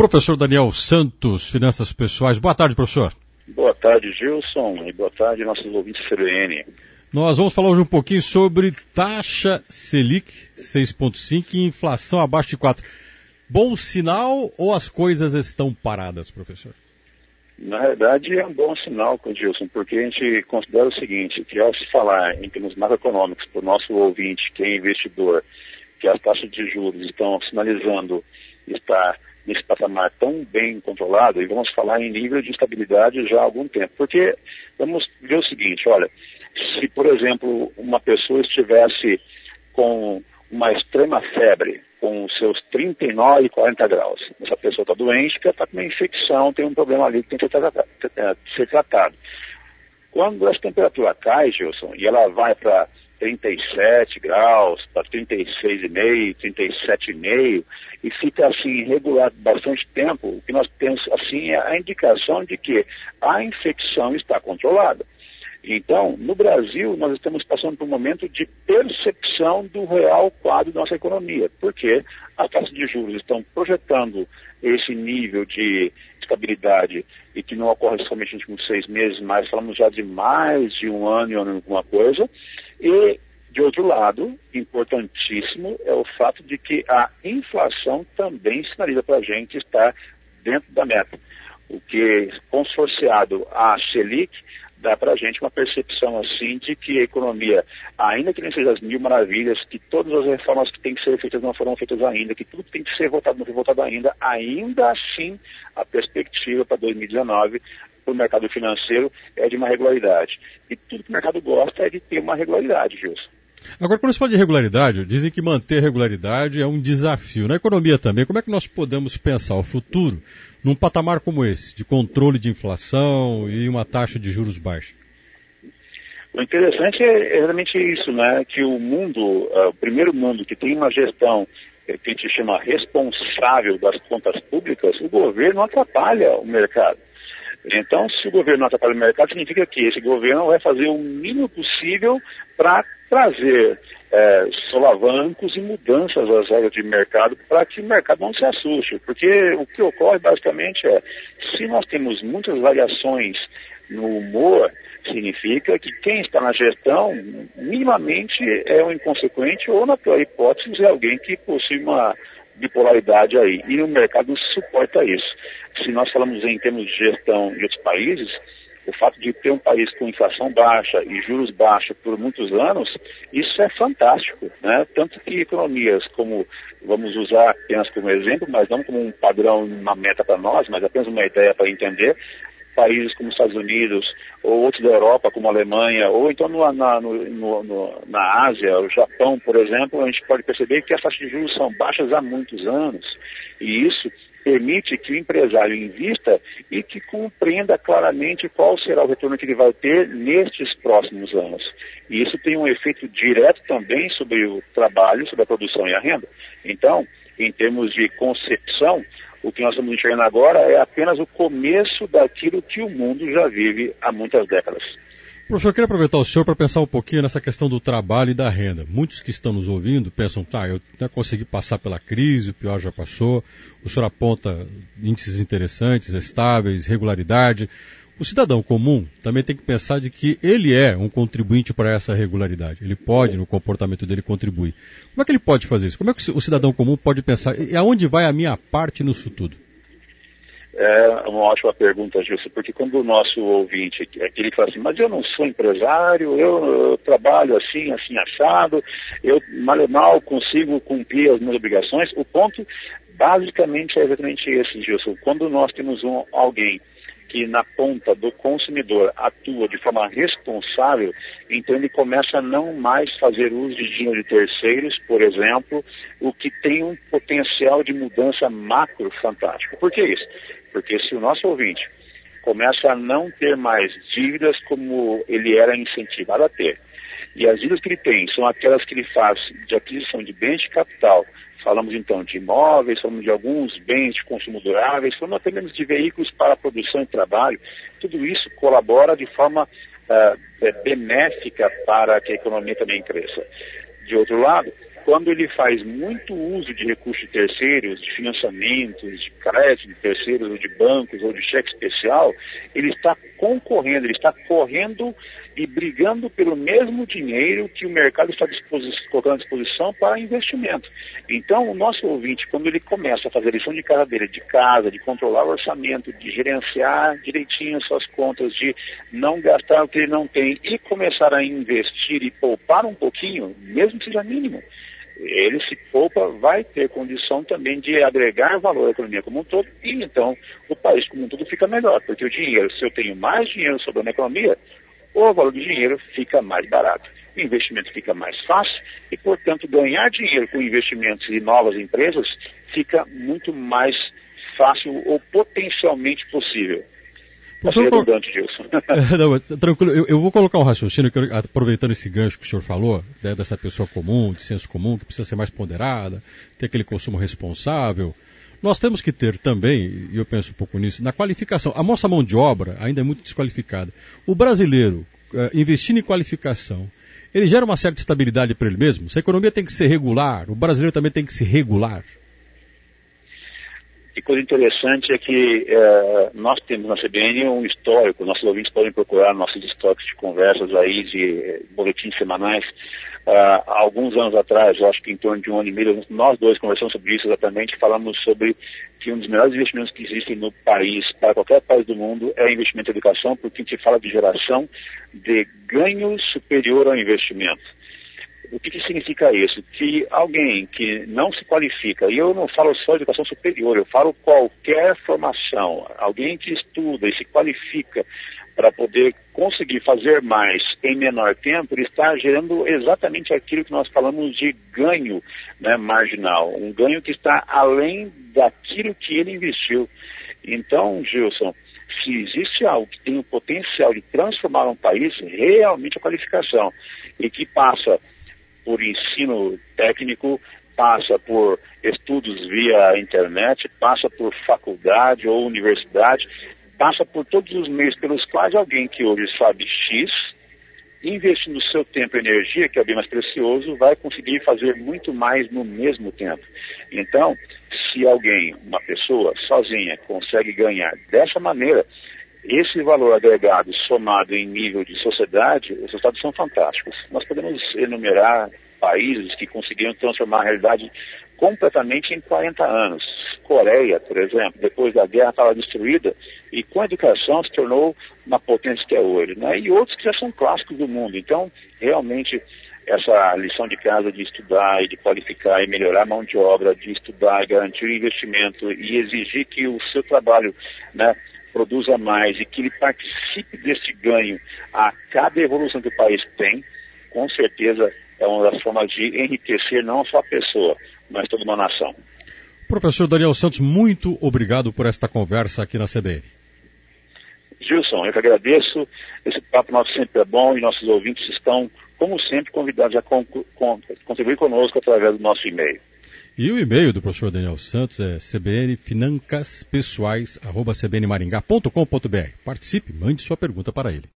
Professor Daniel Santos, Finanças Pessoais. Boa tarde, professor. Boa tarde, Gilson, e boa tarde, nossos ouvintes CBN. Nós vamos falar hoje um pouquinho sobre taxa Selic 6,5 e inflação abaixo de 4. Bom sinal ou as coisas estão paradas, professor? Na verdade, é um bom sinal, Gilson, porque a gente considera o seguinte, que ao se falar em termos macroeconômicos para o nosso ouvinte, que é investidor, que as taxas de juros estão sinalizando estar nesse patamar tão bem controlado, e vamos falar em nível de estabilidade já há algum tempo. Porque vamos ver o seguinte, olha, se, por exemplo, uma pessoa estivesse com uma extrema febre, com seus 39 e 40 graus, essa pessoa está doente, porque está com uma infecção, tem um problema ali que tem que ser tratado. Quando essa temperatura cai, Gilson, e ela vai para 37 graus, para 36,5, 37,5, e fica assim regular bastante tempo, o que nós temos assim é a indicação de que a infecção está controlada. Então, no Brasil, nós estamos passando por um momento de percepção do real quadro da nossa economia, porque as taxas de juros estão projetando esse nível de estabilidade e que não ocorre somente nos últimos 6 meses, mas falamos já de mais de um ano e alguma coisa. E, de outro lado, importantíssimo é o fato de que a inflação também sinaliza para a gente estar dentro da meta, o que, consorciado à Selic, dá para a gente uma percepção assim de que a economia, ainda que nem seja as mil maravilhas, que todas as reformas que têm que ser feitas não foram feitas ainda, que tudo que tem que ser votado não foi votado ainda assim a perspectiva para 2019 para o mercado financeiro é de uma regularidade. E tudo que o mercado gosta é de ter uma regularidade, Gilson. Agora, quando se fala de regularidade, dizem que manter regularidade é um desafio. Na economia também, como é que nós podemos pensar o futuro num patamar como esse, de controle de inflação e uma taxa de juros baixa? O interessante é exatamente isso, né? Que o mundo, o primeiro mundo que tem uma gestão que a gente chama responsável das contas públicas, o governo atrapalha o mercado. Então, se o governo não atrapalha o mercado, significa que esse governo vai fazer o mínimo possível para trazer solavancos e mudanças às regras de mercado para que o mercado não se assuste. Porque o que ocorre basicamente é, se nós temos muitas variações no humor, significa que quem está na gestão minimamente é um inconsequente ou, na pior hipótese, é alguém que possui uma bipolaridade aí. E o mercado não suporta isso. Se nós falamos em termos de gestão de outros países, o fato de ter um país com inflação baixa e juros baixos por muitos anos, isso é fantástico, né? Tanto que economias como, vamos usar apenas como exemplo, mas não como um padrão, uma meta para nós, mas apenas uma ideia para entender, países como os Estados Unidos, ou outros da Europa, como a Alemanha, ou então na Ásia, o Japão, por exemplo, a gente pode perceber que as taxas de juros são baixas há muitos anos. E isso permite que o empresário invista e que compreenda claramente qual será o retorno que ele vai ter nestes próximos anos. E isso tem um efeito direto também sobre o trabalho, sobre a produção e a renda. Então, em termos de concepção, o que nós estamos enxergando agora é apenas o começo daquilo que o mundo já vive há muitas décadas. Professor, eu queria aproveitar o senhor para pensar um pouquinho nessa questão do trabalho e da renda. Muitos que estão nos ouvindo pensam, eu já consegui passar pela crise, o pior já passou, o senhor aponta índices interessantes, estáveis, regularidade. O cidadão comum também tem que pensar de que ele é um contribuinte para essa regularidade. Ele pode, no comportamento dele, contribuir. Como é que ele pode fazer isso? Como é que o cidadão comum pode pensar, e aonde vai a minha parte nisso tudo? É uma ótima pergunta, Gilson, porque quando o nosso ouvinte, ele fala assim, mas eu não sou empresário, eu trabalho assim, assado, eu mal consigo cumprir as minhas obrigações. O ponto, basicamente, é exatamente esse, Gilson. Quando nós temos alguém que na ponta do consumidor atua de forma responsável, então ele começa a não mais fazer uso de dinheiro de terceiros, por exemplo, o que tem um potencial de mudança macro fantástico. Por que isso? Porque se o nosso ouvinte começa a não ter mais dívidas como ele era incentivado a ter, e as dívidas que ele tem são aquelas que ele faz de aquisição de bens de capital, falamos então de imóveis, falamos de alguns bens de consumo duráveis, falamos até mesmo de veículos para produção e trabalho, tudo isso colabora de forma benéfica para que a economia também cresça. De outro lado, quando ele faz muito uso de recursos de terceiros, de financiamentos, de crédito de terceiros, ou de bancos, ou de cheque especial, ele está concorrendo, ele está correndo e brigando pelo mesmo dinheiro que o mercado está colocando à disposição para investimento. Então, o nosso ouvinte, quando ele começa a fazer a lição de casa dele, de casa, de controlar o orçamento, de gerenciar direitinho suas contas, de não gastar o que ele não tem e começar a investir e poupar um pouquinho, mesmo que seja mínimo, ele se poupa, vai ter condição também de agregar valor à economia como um todo, e então o país como um todo fica melhor, porque o dinheiro, se eu tenho mais dinheiro sobrando na economia, o valor do dinheiro fica mais barato. O investimento fica mais fácil e, portanto, ganhar dinheiro com investimentos e novas empresas fica muito mais fácil ou potencialmente possível. Redundante, Gilson. Não, tranquilo, eu vou colocar um raciocínio, aproveitando esse gancho que o senhor falou, né, dessa pessoa comum, de senso comum, que precisa ser mais ponderada, ter aquele consumo responsável. Nós temos que ter também, e eu penso um pouco nisso, na qualificação. A nossa mão de obra ainda é muito desqualificada. O brasileiro, investindo em qualificação, ele gera uma certa estabilidade para ele mesmo? Se a economia tem que ser regular, o brasileiro também tem que se regular. E coisa interessante é que nós temos na CBN um histórico, nossos ouvintes podem procurar nossos históricos de conversas aí, de boletins semanais. Há alguns anos atrás, eu acho que em torno de 1 ano e meio, nós dois conversamos sobre isso exatamente, falamos sobre que um dos melhores investimentos que existem no país, para qualquer país do mundo, é investimento em educação, porque a gente fala de geração de ganho superior ao investimento. O que significa isso? Que alguém que não se qualifica, e eu não falo só de educação superior, eu falo qualquer formação, alguém que estuda e se qualifica para poder conseguir fazer mais em menor tempo, ele está gerando exatamente aquilo que nós falamos de ganho, né, marginal, um ganho que está além daquilo que ele investiu. Então, Gilson, se existe algo que tem o potencial de transformar um país, realmente a qualificação, e que passa por ensino técnico, passa por estudos via internet, passa por faculdade ou universidade, passa por todos os meios pelos quais alguém que hoje sabe X, investindo seu tempo e energia, que é o bem mais precioso, vai conseguir fazer muito mais no mesmo tempo. Então, se alguém, uma pessoa sozinha, consegue ganhar dessa maneira, esse valor agregado somado em nível de sociedade, os resultados são fantásticos. Nós podemos enumerar países que conseguiram transformar a realidade completamente em 40 anos. Coreia, por exemplo, depois da guerra estava destruída e com a educação se tornou uma potência que é hoje, né? E outros que já são clássicos do mundo. Então, realmente, essa lição de casa de estudar e de qualificar e melhorar a mão de obra, de estudar, garantir o investimento e exigir que o seu trabalho, né, produza mais e que ele participe desse ganho a cada evolução que o país tem, com certeza é uma das formas de enriquecer não só a pessoa, mas toda uma nação. Professor Daniel Santos, muito obrigado por esta conversa aqui na CBN. Gilson, eu que agradeço. Esse papo nosso sempre é bom e nossos ouvintes estão, como sempre, convidados a contribuir conosco através do nosso e-mail. E o e-mail do professor Daniel Santos é cbnfinancapessoais@cbnmaringá.com.br. Participe, mande sua pergunta para ele.